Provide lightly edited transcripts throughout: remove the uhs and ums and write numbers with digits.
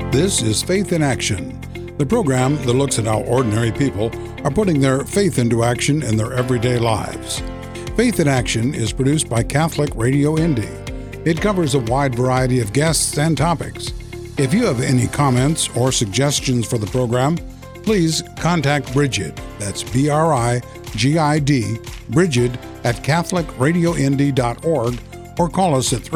This is Faith in Action, the program that looks at how ordinary people are putting their faith into action in their everyday lives. Faith in Action is produced by Catholic Radio Indy. It covers a wide variety of guests and topics. If you have any comments or suggestions for the program, please contact Bridget, that's B-R-I-G-I-D, Bridget at CatholicRadioIndy.org, or call us at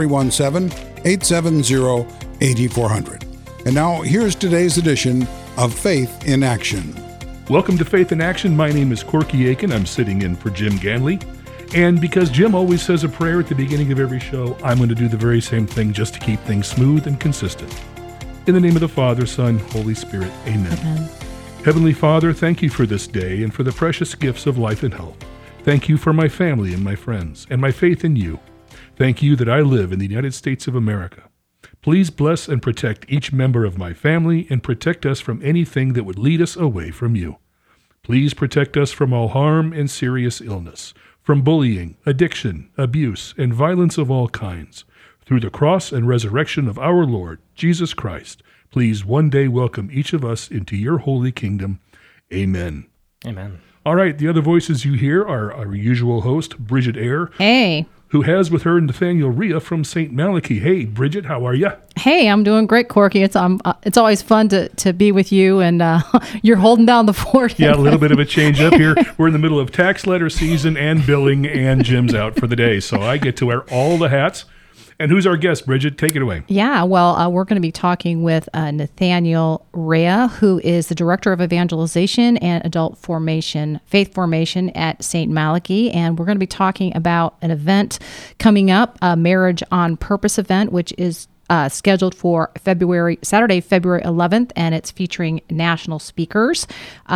317-870-8400. And now, here's today's edition of Faith in Action. Welcome to Faith in Action. My name is Corky Aiken. I'm sitting in for Jim Ganley. And because Jim always says a prayer at the beginning of every show, I'm going to do the very same thing just to keep things smooth and consistent. In the name of the Father, Son, Holy Spirit, Amen. Amen. Heavenly Father, thank you for this day and for the precious gifts of life and health. Thank you for my family and my friends and my faith in you. Thank you that I live in the United States of America. Please bless and protect each member of my family and protect us from anything that would lead us away from you. Please protect us from all harm and serious illness, from bullying, addiction, abuse, and violence of all kinds. Through the cross and resurrection of our Lord, Jesus Christ, please one day welcome each of us into your holy kingdom. Amen. Amen. All right, the other voices you hear are our usual host, Bridget Eyre. Hey. Who has with her Nathaniel Ria from St. Malachy. Hey, Bridget, how are you? Hey, I'm doing great, Corky. It's always fun to be with you, and you're holding down the fort. Yeah, a little bit of a change up here. We're in the middle of tax letter season and billing, and Jim's out for the day, so I get to wear all the hats. And who's our guest, Bridget? Take it away. Yeah, well, we're going to be talking with Nathaniel Ria, who is the Director of Evangelization and Adult Formation, Faith Formation at St. Malachy. And we're going to be talking about an event coming up, a Marriage on Purpose event, which is scheduled for Saturday, February 11th, and it's featuring national speakers.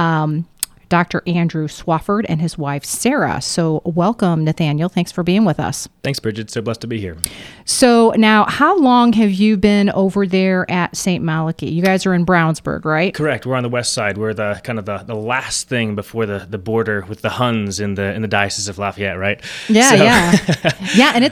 Dr. Andrew Swafford and his wife, Sarah. So welcome, Nathaniel. Thanks for being with us. Thanks, Bridget. So blessed to be here. So now, how long have you been over there at St. Malachy? You guys are in Brownsburg, right? Correct. We're on the west side. We're the kind of the last thing before the border with the Huns in the Diocese of Lafayette, right? Yeah, yeah. Yeah, and it's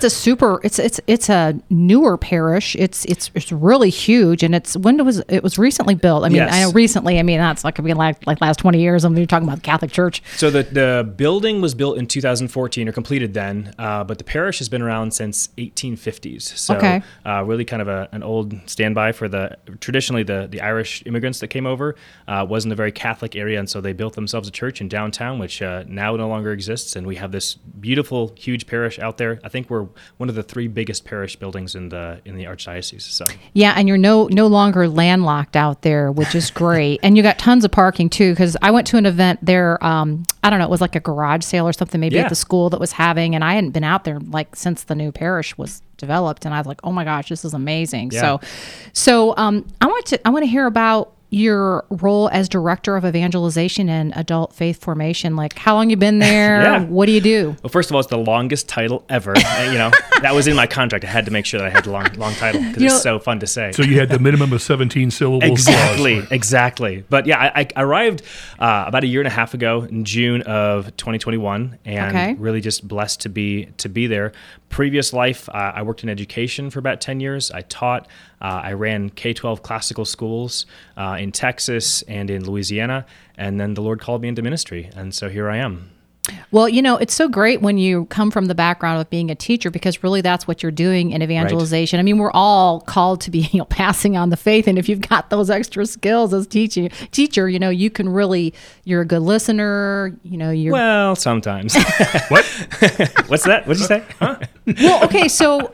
a newer parish. It's really huge, and it was recently built. I mean, yes. I know recently, that's like last 20 years. I'm talking about the Catholic Church. So the building was built in 2014 or completed then, but the parish has been around since 1850s. So okay. Really kind of an old standby for traditionally the Irish immigrants that came over. Wasn't a very Catholic area, and so they built themselves a church in downtown, which now no longer exists. And we have this beautiful, huge parish out there. I think we're one of the three biggest parish buildings in the Archdiocese. So yeah, and you're no longer landlocked out there, which is great. And you got tons of parking too, because I went to an event there, I don't know, it was like a garage sale or something maybe at the school that was having, and I hadn't been out there since the new parish was developed, and I was like, oh my gosh, this is amazing. Yeah. So I want to hear about your role as Director of Evangelization and Adult Faith Formation. Like, how long you been there? Yeah. What do you do? Well, first of all, it's the longest title ever. That was in my contract. I had to make sure that I had a long title because it's so fun to say. So you had the minimum of 17 syllables. Exactly. But yeah, I arrived about a year and a half ago in June of 2021, and really just blessed to be there. Previous life, I worked in education for about 10 years. I taught. I ran K-12 classical schools in Texas and in Louisiana, and then the Lord called me into ministry, and so here I am. Well, it's so great when you come from the background of being a teacher, because really that's what you're doing in evangelization. Right. I mean, we're all called to be passing on the faith, and if you've got those extra skills as teacher, you can really, you're a good listener, Well, sometimes. What? What's that? What'd you say? Huh? Well, okay, so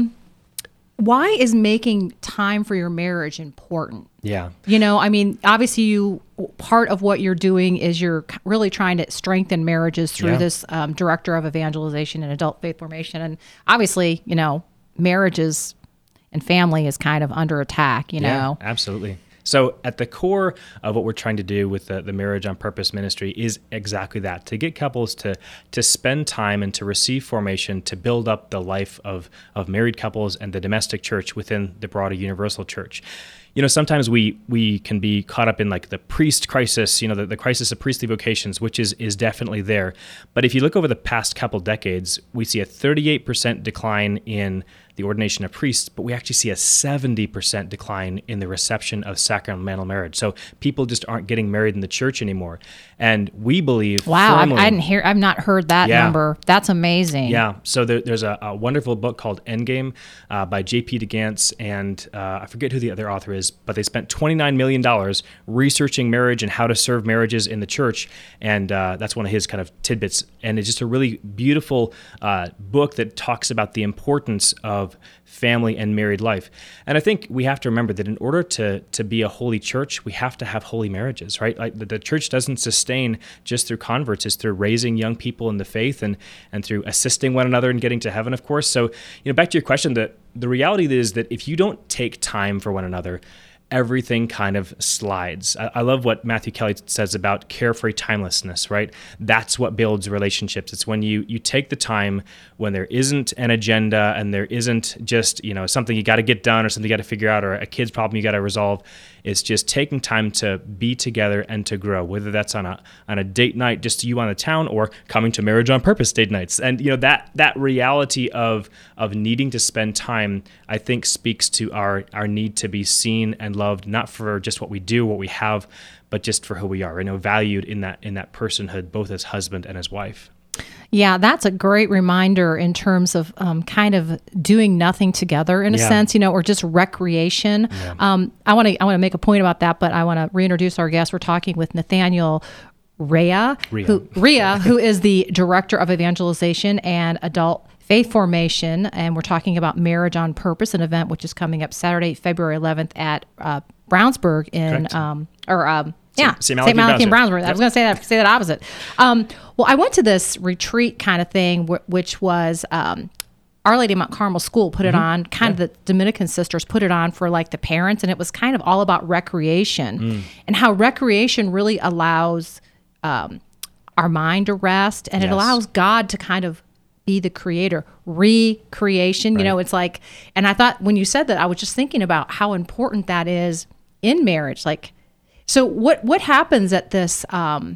why is making time for your marriage important? Yeah. Obviously part of what you're doing is you're really trying to strengthen marriages through this Director of Evangelization and Adult Faith Formation. And obviously, marriages and family is kind of under attack, Yeah, absolutely. So at the core of what we're trying to do with the Marriage on Purpose ministry is exactly that, to get couples to spend time and to receive formation to build up the life of married couples and the domestic church within the broader universal church. Sometimes we can be caught up in like the priest crisis, the crisis of priestly vocations, which is definitely there. But if you look over the past couple decades, we see a 38% decline in the ordination of priests, but we actually see a 70% decline in the reception of sacramental marriage. So people just aren't getting married in the church anymore. And we believe firmly, I've not heard that number. That's amazing. Yeah. So there's a wonderful book called Endgame by J.P. DeGance, and I forget who the other author is, but they spent $29 million researching marriage and how to serve marriages in the church. And that's one of his kind of tidbits. And it's just a really beautiful book that talks about the importance of family and married life. And I think we have to remember that in order to be a holy church, we have to have holy marriages, right? Like the church doesn't sustain just through converts. It's through raising young people in the faith and through assisting one another in getting to heaven, of course. So, back to your question, the reality is that if you don't take time for one another, everything kind of slides. I love what Matthew Kelly says about carefree timelessness, right? That's what builds relationships. It's when you take the time when there isn't an agenda and there isn't just, something you got to get done or something you got to figure out or a kid's problem you got to resolve. It's just taking time to be together and to grow, whether that's on a date night, just you on the town, or coming to Marriage on Purpose date nights. And that reality of needing to spend time, I think, speaks to our need to be seen and loved, not for just what we do, what we have, but just for who we are, valued in that personhood, both as husband and as wife. Yeah, that's a great reminder in terms of kind of doing nothing together in a sense, or just recreation. Yeah. I want to make a point about that, but I want to reintroduce our guest. We're talking with Nathaniel Rea, who is the Director of Evangelization and Adult Faith Formation, and we're talking about Marriage on Purpose, an event which is coming up Saturday, February 11th at Brownsburg in St. Malachy and Brownsburg. Yep. I was going to say that opposite. Well, I went to this retreat kind of thing, which was Our Lady of Mount Carmel School put it on. Kind of the Dominican sisters put it on for like the parents, and it was kind of all about recreation and how recreation really allows our mind to rest, and it allows God to kind of be the creator. Recreation, right. It's like, and I thought when you said that, I was just thinking about how important that is in marriage. Like, so what happens at this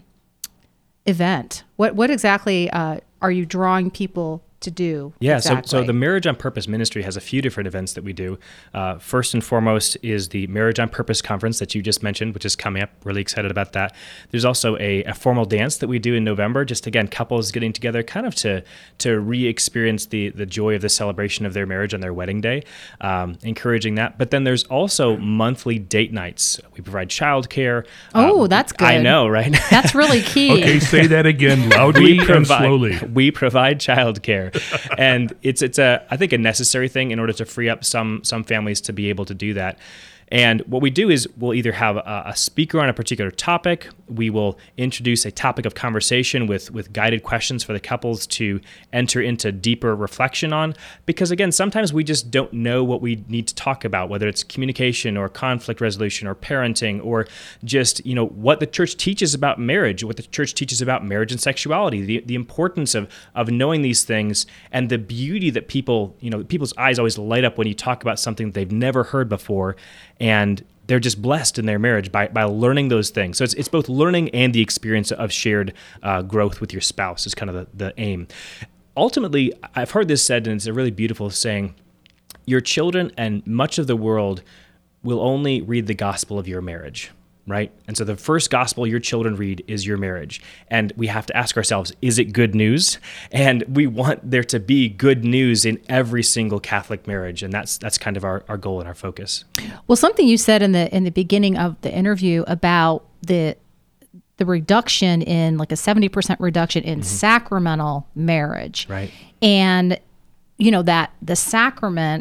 event? What exactly are you drawing people to do? Yeah, exactly? So the Marriage on Purpose Ministry has a few different events that we do. First and foremost is the Marriage on Purpose Conference that you just mentioned, which is coming up. Really excited about that. There's also a formal dance that we do in November, just again, couples getting together kind of to re-experience the joy of the celebration of their marriage on their wedding day, encouraging that. But then there's also monthly date nights. We provide childcare. Oh, that's good. I know, right? That's really key. Okay, say that again loudly and slowly. We provide childcare. And it's I think a necessary thing in order to free up some families to be able to do that. And what we do is we'll either have a speaker on a particular topic. We will introduce a topic of conversation with guided questions for the couples to enter into deeper reflection on. Because again, sometimes we just don't know what we need to talk about, whether it's communication or conflict resolution or parenting or just, what the church teaches about marriage, what the church teaches about marriage and sexuality, the importance of knowing these things and the beauty that people's eyes always light up when you talk about something that they've never heard before. And they're just blessed in their marriage by learning those things. So it's both learning and the experience of shared growth with your spouse is kind of the aim. Ultimately, I've heard this said, and it's a really beautiful saying, your children and much of the world will only read the gospel of your marriage. Right? And so the first gospel your children read is your marriage. And we have to ask ourselves, is it good news? And we want there to be good news in every single Catholic marriage. And that's kind of our goal and our focus. Well, something you said in the beginning of the interview about the reduction in like a 70% reduction in sacramental marriage. Right. And that the sacrament,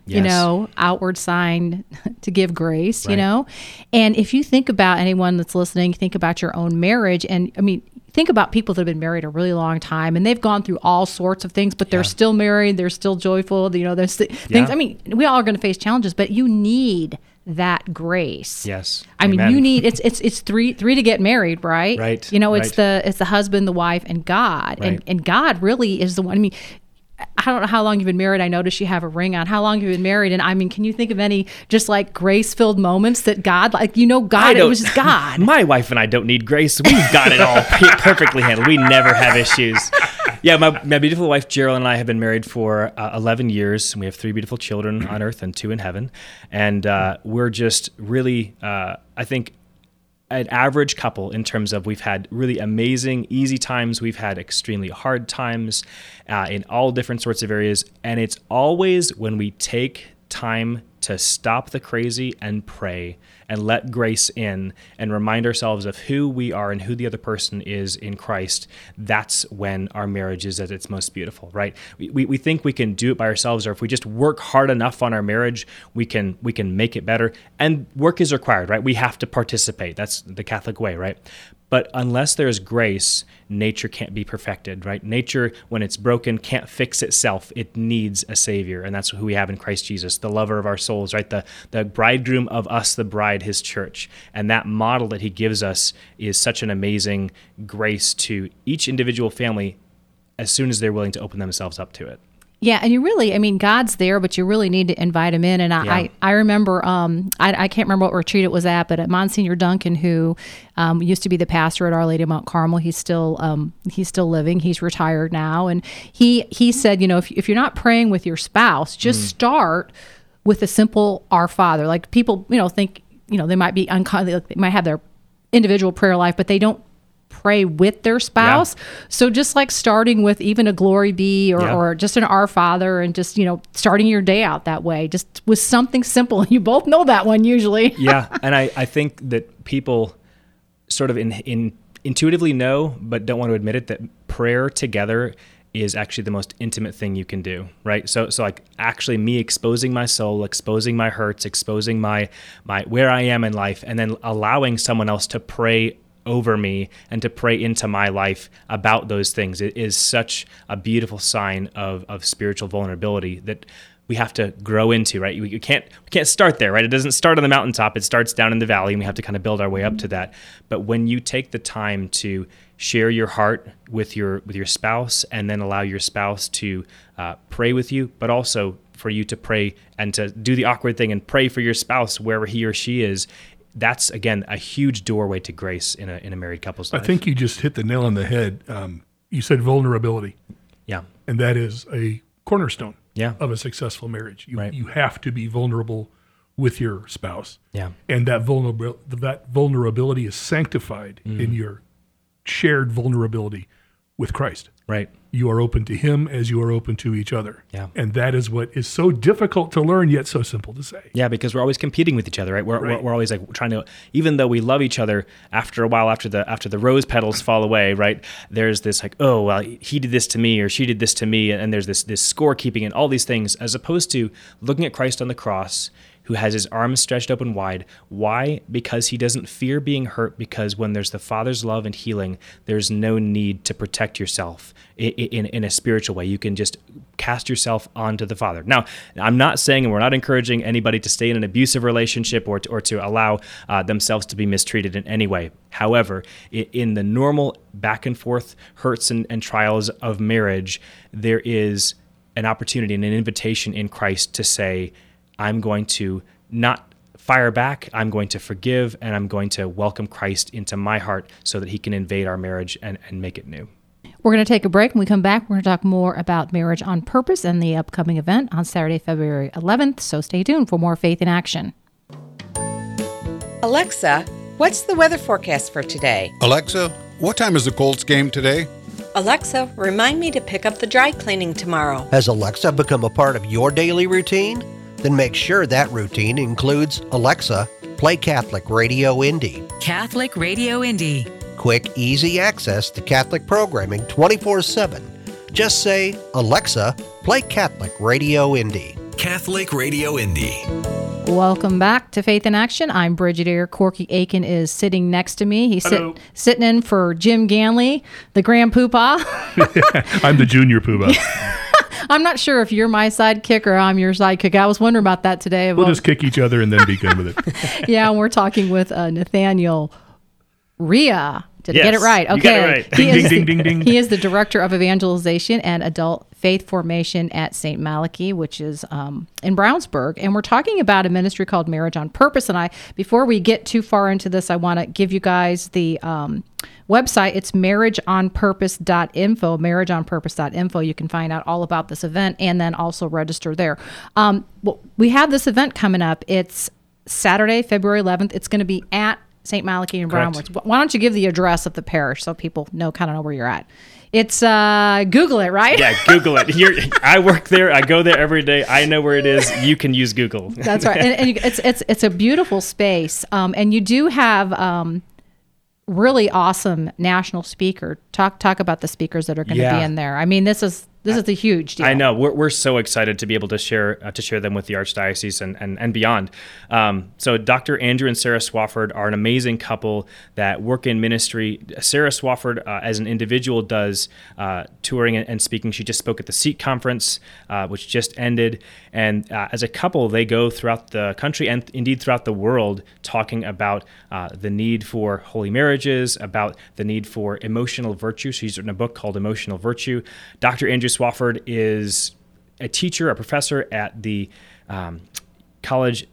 outward sign to give grace, right. And if you think about anyone that's listening, think about your own marriage. And think about people that have been married a really long time and they've gone through all sorts of things, but they're still married. They're still joyful. There's things. We all are going to face challenges, but you need that grace. Yes. Amen. You need, it's three to get married, right? Right. It's the husband, the wife, and God. Right. And God really is the one. I don't know how long you've been married. I noticed you have a ring on. How long have you been married? And can you think of any just like grace-filled moments that God, God, it was just God. My wife and I don't need grace. We've got it all perfectly handled. We never have issues. Yeah, my beautiful wife, Gerald, and I have been married for 11 years. We have 3 beautiful children on earth and 2 in heaven. And we're just really, I think, an average couple in terms of we've had really amazing, easy times. We've had extremely hard times in all different sorts of areas. And it's always when we take time to stop the crazy and pray and let grace in and remind ourselves of who we are and who the other person is in Christ, that's when our marriage is at its most beautiful, right? We think we can do it by ourselves, or if we just work hard enough on our marriage, we can make it better. And work is required, right? We have to participate. That's the Catholic way, right? But unless there's grace, nature can't be perfected, right? Nature, when it's broken, can't fix itself. It needs a Savior, and that's who we have in Christ Jesus, the lover of our souls, right? The bridegroom of us, the bride, his church. And that model that he gives us is such an amazing grace to each individual family as soon as they're willing to open themselves up to it. Yeah, and you really, I mean, God's there, but you really need to invite him in. And I remember, I can't remember what retreat it was at, but at Monsignor Duncan, who used to be the pastor at Our Lady of Mount Carmel, he's still living. He's retired now, and he said, if you're not praying with your spouse, just start with a simple Our Father. Like people, think, they might be they might have their individual prayer life, but they don't pray with their spouse. Yeah. So just like starting with even a Glory Be or just an Our Father, and just, starting your day out that way, just with something simple. You both know that one usually. Yeah. And I think that people sort of intuitively know, but don't want to admit it, that prayer together is actually the most intimate thing you can do, right? So like actually me exposing my soul, exposing my hurts, exposing my where I am in life, and then allowing someone else to pray over me and to pray into my life about those things. It is such a beautiful sign of spiritual vulnerability that we have to grow into, right? We can't start there, right? It doesn't start on the mountaintop. It starts down in the valley, and we have to kind of build our way up to that. But when you take the time to share your heart with your spouse, and then allow your spouse to pray with you, but also for you to pray and to do the awkward thing and pray for your spouse wherever he or she is, that's, again, a huge doorway to grace in a married couple's life. I think you just hit the nail on the head. You said vulnerability. Yeah. And that is a cornerstone of a successful marriage. You have to be vulnerable with your spouse. Yeah. And that vulnerability is sanctified in your shared vulnerability with Christ. Right. You are open to him as you are open to each other. Yeah. And that is what is so difficult to learn, yet so simple to say. Yeah, because we're always competing with each other, right? We're always like trying to, even though we love each other, after a while, after the rose petals fall away, right? There's this like, oh, well, he did this to me, or she did this to me, and there's this scorekeeping and all these things, as opposed to looking at Christ on the cross, who has his arms stretched open wide. Why? Because he doesn't fear being hurt, because when there's the Father's love and healing, there's no need to protect yourself in a spiritual way. You can just cast yourself onto the Father. Now, I'm not saying, and we're not encouraging anybody to stay in an abusive relationship or to allow themselves to be mistreated in any way. However, in the normal back and forth hurts and trials of marriage, there is an opportunity and an invitation in Christ to say, I'm going to not fire back, I'm going to forgive, and I'm going to welcome Christ into my heart so that he can invade our marriage and make it new. We're going to take a break. When we come back, we're going to talk more about Marriage on Purpose and the upcoming event on Saturday, February 11th. So stay tuned for more Faith in Action. Alexa, what's the weather forecast for today? Alexa, what time is the Colts game today? Alexa, remind me to pick up the dry cleaning tomorrow. Has Alexa become a part of your daily routine? Then make sure that routine includes Alexa, play Catholic Radio Indy. Catholic Radio Indy. Quick, easy access to Catholic programming 24/7. Just say, Alexa, play Catholic Radio Indy. Catholic Radio Indy. Welcome back to Faith in Action. I'm Bridget Eyre. Corky Aiken is sitting next to me. He's sitting in for Jim Ganley, the Grand Poobah. I'm the Junior Poobah. I'm not sure if you're my sidekick or I'm your sidekick. I was wondering about that today. We'll just kick each other and then be good with it. Yeah, and we're talking with Nathaniel Rea Did I get it right? Okay. You got it right. Ding, ding, ding. He is the Director of Evangelization and Adult Faith Formation at St. Malachy, which is in Brownsburg. And we're talking about a ministry called Marriage on Purpose. And before we get too far into this, I want to give you guys the website. It's marriageonpurpose.info, marriageonpurpose.info. You can find out all about this event and then also register there. We have this event coming up. It's Saturday, February 11th. It's going to be at St. Malachy and Brownwoods. Why don't you give the address of the parish so people kind of know where you're at? It's Google it, right? Yeah, Google it. I work there. I go there every day. I know where it is. You can use Google. That's right. And it's a beautiful space. And you do have really awesome national speaker. Talk about the speakers that are going to be in there. I mean, this is a huge deal. I know. We're so excited to be able to share them with the Archdiocese and beyond. So Dr. Andrew and Sarah Swafford are an amazing couple that work in ministry. Sarah Swafford, as an individual, does touring and speaking. She just spoke at the SEEK conference, which just ended. And as a couple, they go throughout the country and indeed throughout the world talking about the need for holy marriages, about the need for emotional virtue. She's written a book called Emotional Virtue. Dr. Andrew Swafford is a teacher, a professor at the college.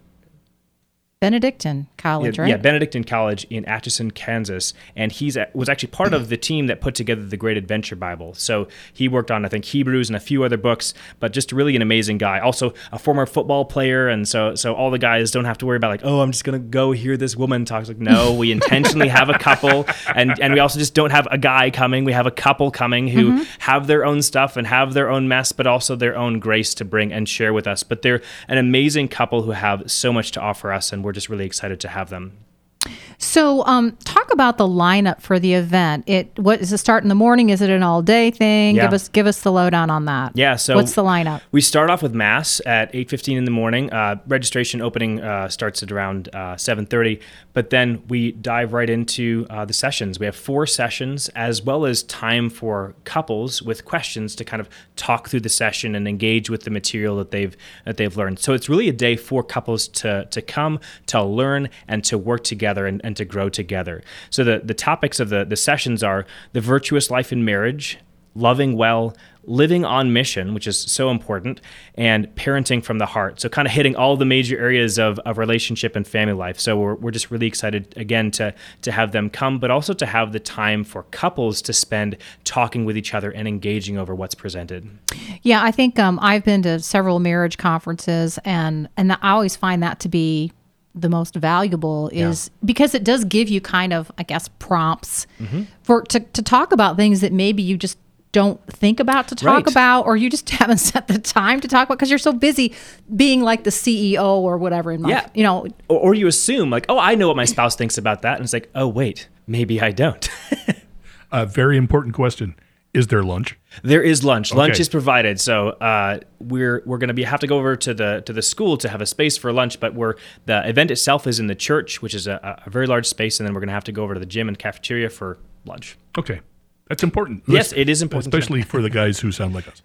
Benedictine College, right? Yeah, Benedictine College in Atchison, Kansas. And was actually part of the team that put together the Great Adventure Bible. So he worked on, I think, Hebrews and a few other books, but just really an amazing guy. Also a former football player. And so all the guys don't have to worry about like, oh, I'm just going to go hear this woman talk. It's like, no, we intentionally have a couple. And we also just don't have a guy coming. We have a couple coming who have their own stuff and have their own mess, but also their own grace to bring and share with us. But they're an amazing couple who have so much to offer us, and we're just really excited to have them. So talk about the lineup for the event. What is it start in the morning? Is it an all day thing? Yeah. Give us the lowdown on that. Yeah. So what's the lineup? We start off with Mass at 8:15 in the morning. Registration opening starts at around 7:30, but then we dive right into the sessions. We have 4 sessions, as well as time for couples with questions to kind of talk through the session and engage with the material that they've learned. So it's really a day for couples to come, to learn, and to work together and to grow together. So the topics of the sessions are the virtuous life in marriage, loving well, living on mission, which is so important, and parenting from the heart. So kind of hitting all the major areas of relationship and family life. So we're just really excited, again, to have them come, but also to have the time for couples to spend talking with each other and engaging over what's presented. Yeah, I think I've been to several marriage conferences, and I always find that to be the most valuable is because it does give you kind of, I guess, prompts to talk about things that maybe you just don't think about to talk about, or you just haven't set the time to talk about because you're so busy being like the CEO or whatever in my, or you assume like, oh, I know what my spouse thinks about that. And it's like, oh, wait, maybe I don't. A very important question. Is there lunch? There is lunch. Okay. Lunch is provided. So we're going to have to go over to the school to have a space for lunch. But the event itself is in the church, which is a very large space, and then we're going to have to go over to the gym and cafeteria for lunch. Okay, that's important. Yes, it is important, especially for the guys who sound like us.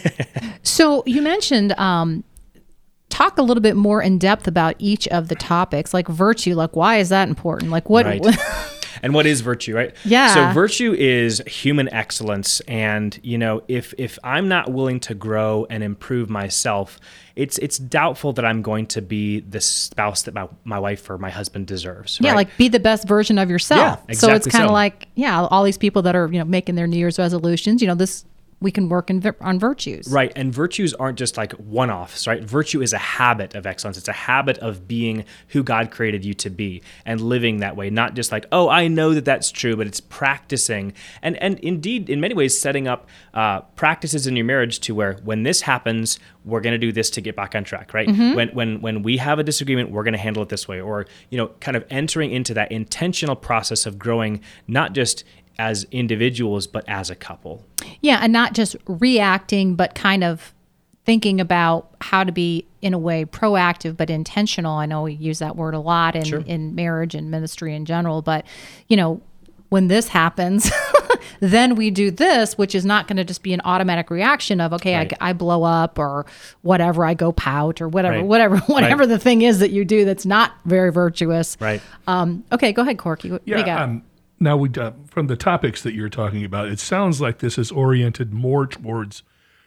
So you mentioned. Talk a little bit more in depth about each of the topics, like virtue. Like, why is that important? Like, what? Right. And what is virtue, right? Yeah. So virtue is human excellence. And, if I'm not willing to grow and improve myself, it's doubtful that I'm going to be the spouse that my wife or my husband deserves. Yeah, right? like be the best version of yourself. Yeah, exactly. So it's kind of like, all these people that are, making their New Year's resolutions, we can work on virtues. Right. And virtues aren't just like one-offs, right? Virtue is a habit of excellence. It's a habit of being who God created you to be and living that way. Not just like, oh, I know that that's true, but it's practicing. And indeed, in many ways, setting up practices in your marriage to where when this happens, we're going to do this to get back on track, right? When we have a disagreement, we're going to handle it this way. Or, kind of entering into that intentional process of growing, not just as individuals, but as a couple. Yeah, and not just reacting, but kind of thinking about how to be, in a way, proactive, but intentional. I know we use that word a lot in marriage and ministry in general, but, when this happens, then we do this, which is not going to just be an automatic reaction of, okay, right. I blow up or whatever, I go pout or whatever, whatever the thing is that you do that's not very virtuous. Right. Okay, go ahead, Corky. What do you got? Now, from the topics that you're talking about, it sounds like this is oriented more towards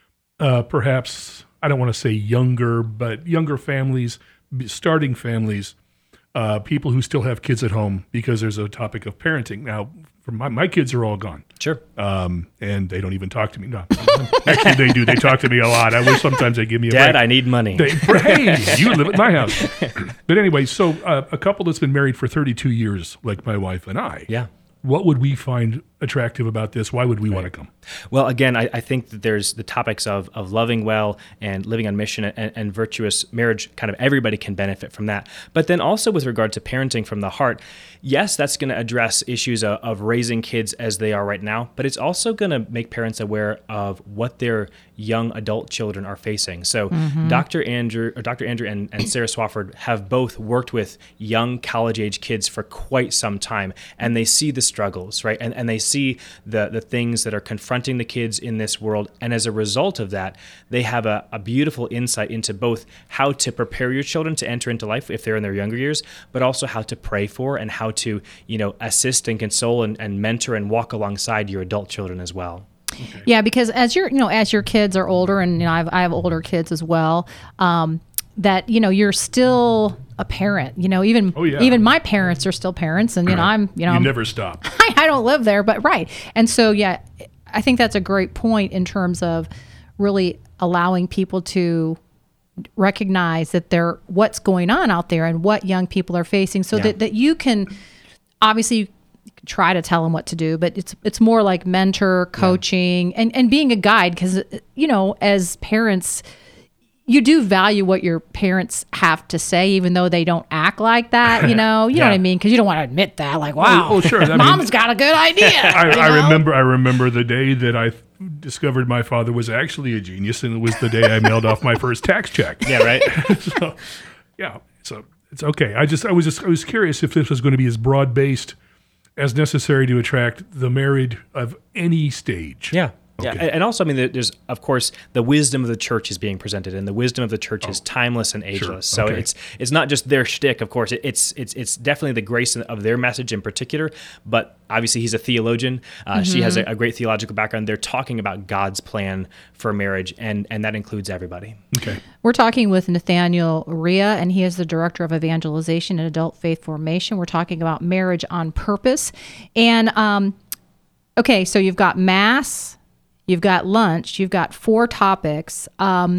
perhaps, I don't want to say younger, but younger families, starting families, people who still have kids at home, because there's a topic of parenting. Now, for my kids are all gone. Sure. And they don't even talk to me. No, actually, they do. They talk to me a lot. I wish sometimes they give me a Dad, break. I need money. Hey, you live at my house. But anyway, so a couple that's been married for 32 years, like my wife and I. Yeah. What would we find attractive about this? Why would we want to come? Well, again, I think that there's the topics of loving well and living on mission and virtuous marriage. Kind of everybody can benefit from that. But then also with regard to parenting from the heart, yes, that's going to address issues of raising kids as they are right now, but it's also going to make parents aware of what their young adult children are facing. So Dr. Andrew and Sarah Swafford have both worked with young college-age kids for quite some time, and they see the struggles, right? And they see the things that are confronting the kids in this world. And as a result of that, they have a beautiful insight into both how to prepare your children to enter into life if they're in their younger years, but also how to pray for and how to, assist and console and mentor and walk alongside your adult children as well. Okay. Yeah, because as your kids are older, and I have older kids as well, that you're still a parent. Even my parents are still parents, and I'm you never stop. I don't live there, but right. And so I think that's a great point in terms of really allowing people to recognize that what's going on out there and what young people are facing, so that you can obviously try to tell them what to do, but it's more like mentor, coaching, and being a guide, because as parents, you do value what your parents have to say, even though they don't act like that. You know what I mean? Because you don't want to admit that, like, wow, oh sure, Mom's got a good idea. I remember the day that I discovered my father was actually a genius, and it was the day I mailed off my first tax check. Yeah, right. So it's okay. I was curious if this was going to be as broad based as necessary to attract the married of any stage. Yeah. Okay. Yeah, and also, there's, of course, the wisdom of the church is being presented, and the wisdom of the church is timeless and ageless. Sure. So okay. it's not just their shtick, of course. It's definitely the grace of their message in particular. But obviously, he's a theologian. She has a great theological background. They're talking about God's plan for marriage, and that includes everybody. Okay. We're talking with Nathaniel Rea, and he is the Director of Evangelization and Adult Faith Formation. We're talking about marriage on purpose. And, okay, so you've got Mass. You've got lunch. You've got 4 topics.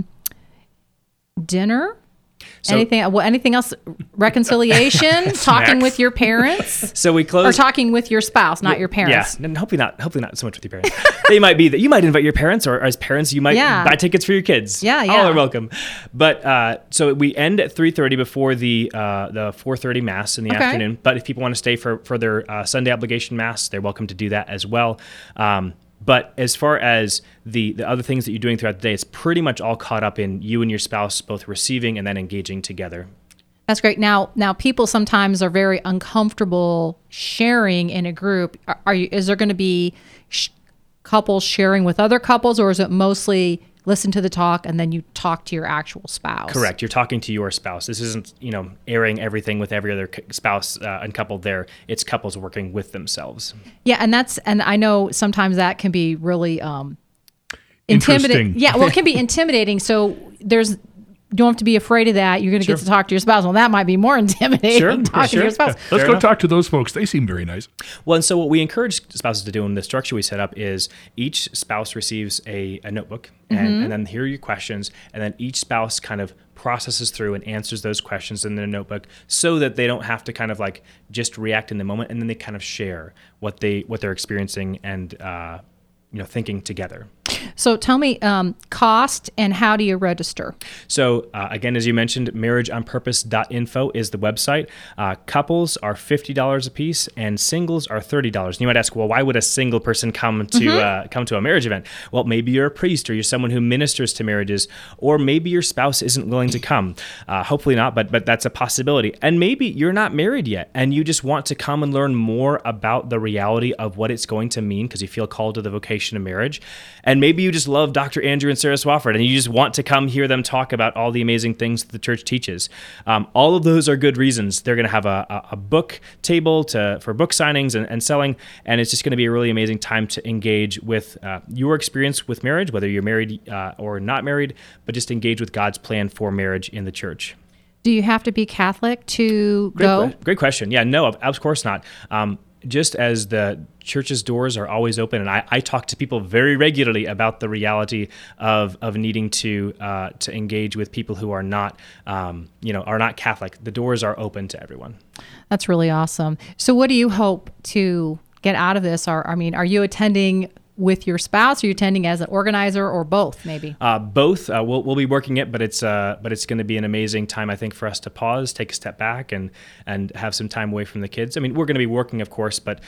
Dinner. So, anything else? Reconciliation. Talking with your parents. So we close. Or talking with your spouse, not your parents. Yeah, and hopefully not so much with your parents. They might be that you might invite your parents, or as parents you might buy tickets for your kids. Yeah. All are welcome. But so we end at 3:30 before the 4:30 Mass in the afternoon. But if people want to stay for their Sunday obligation Mass, they're welcome to do that as well. But as far as the other things that you're doing throughout the day, it's pretty much all caught up in you and your spouse both receiving and then engaging together. That's great. Now people sometimes are very uncomfortable sharing in a group. Is there going to be couples sharing with other couples, or is it mostly listen to the talk and then you talk to your actual spouse? Correct. You're talking to your spouse. This isn't, airing everything with every other spouse and couple there. It's couples working with themselves. Yeah, and I know sometimes that can be really intimidating. Yeah, well, it can be intimidating. So you don't have to be afraid of that. You're going to get to talk to your spouse. Well, that might be more intimidating, talking to your spouse. Yeah. Let's go talk to those folks. They seem very nice. Well, and so what we encourage spouses to do in the structure we set up is each spouse receives a notebook, and then here are your questions, and then each spouse kind of processes through and answers those questions in their notebook, so that they don't have to kind of like just react in the moment, and then they kind of share what they're experiencing and thinking together. So tell me, cost and how do you register? So again, as you mentioned, marriageonpurpose.info is the website. Couples are $50 a piece and singles are $30. And you might ask, well, why would a single person come to a marriage event? Well, maybe you're a priest or you're someone who ministers to marriages, or maybe your spouse isn't willing to come. Hopefully not, but that's a possibility. And maybe you're not married yet and you just want to come and learn more about the reality of what it's going to mean because you feel called to the vocation of marriage. And maybe you you just love Dr. Andrew and Sarah Swafford, and you just want to come hear them talk about all the amazing things that the church teaches. All of those are good reasons. They're going to have a book table for book signings and selling, and it's just going to be a really amazing time to engage with your experience with marriage, whether you're married or not married, but just engage with God's plan for marriage in the church. Do you have to be Catholic to go? Great question. Yeah, no, of course not. Just as the church's doors are always open, and I talk to people very regularly about the reality of needing to engage with people who are not Catholic. The doors are open to everyone. That's really awesome. So, what do you hope to get out of this? Are you attending with your spouse? Are you attending as an organizer, or both, maybe? Both. We'll be working it, but it's going to be an amazing time, I think, for us to pause, take a step back, and have some time away from the kids. I mean, we're going to be working, of course, but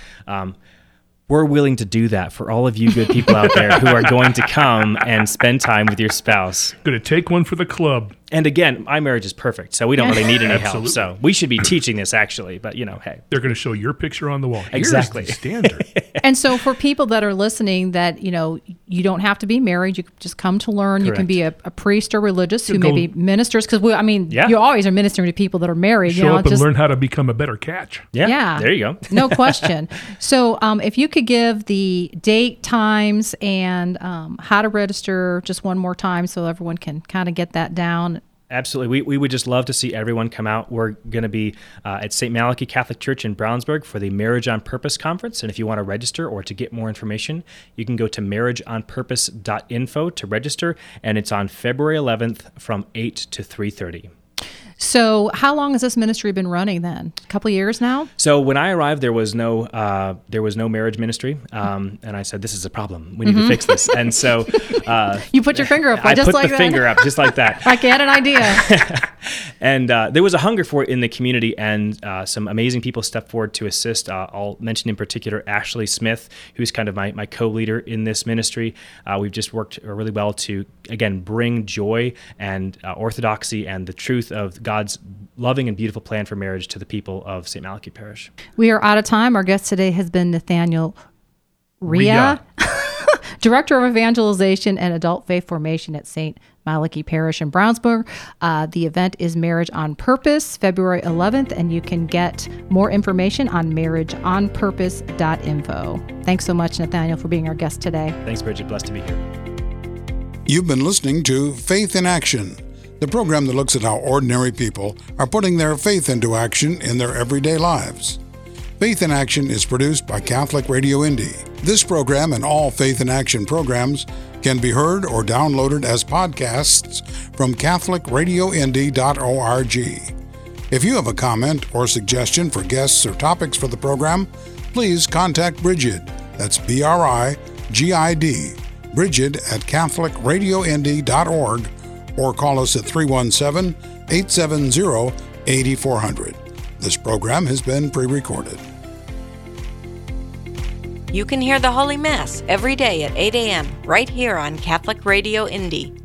we're willing to do that for all of you good people out there who are going to come and spend time with your spouse. Going to take one for the club. And again, my marriage is perfect, so we don't really need any help. So we should be teaching this, actually. But, hey. They're going to show your picture on the wall. Exactly. Here's the standard. And so for people that are listening that, you don't have to be married. You just come to learn. Correct. You can be a priest or religious who may be ministers. Because, you always are ministering to people that are married. Show up and learn how to become a better catch. Yeah. There you go. No question. So if you could give the date, times, and how to register just one more time so everyone can kind of get that down. Absolutely. We would just love to see everyone come out. We're going to be at St. Malachy Catholic Church in Brownsburg for the Marriage on Purpose Conference. And if you want to register or to get more information, you can go to marriageonpurpose.info to register. And it's on February 11th from 8 to 3:30. So how long has this ministry been running then? A couple of years now? So when I arrived, there was no marriage ministry. And I said, this is a problem. We need to fix this. And so... you put your finger up I just put like the that? finger up just like that. I had an idea. And there was a hunger for it in the community, and some amazing people stepped forward to assist. I'll mention in particular Ashley Smith, who's kind of my co-leader in this ministry. We've just worked really well to, again, bring joy and orthodoxy and the truth of God's loving and beautiful plan for marriage to the people of St. Malachy Parish. We are out of time. Our guest today has been Nathaniel Rea. Director of Evangelization and Adult Faith Formation at St. Malachy Parish in Brownsburg. The event is Marriage on Purpose, February 11th, and you can get more information on marriageonpurpose.info. Thanks so much, Nathaniel, for being our guest today. Thanks, Bridget. Blessed to be here. You've been listening to Faith in Action, the program that looks at how ordinary people are putting their faith into action in their everyday lives. Faith in Action is produced by Catholic Radio Indy. This program and all Faith in Action programs can be heard or downloaded as podcasts from catholicradioindy.org. If you have a comment or suggestion for guests or topics for the program, please contact Bridget. That's BRIGID, Bridget at catholicradioindy.org, or call us at 317-870-8400. This program has been pre-recorded. You can hear the Holy Mass every day at 8 a.m. right here on Catholic Radio Indy.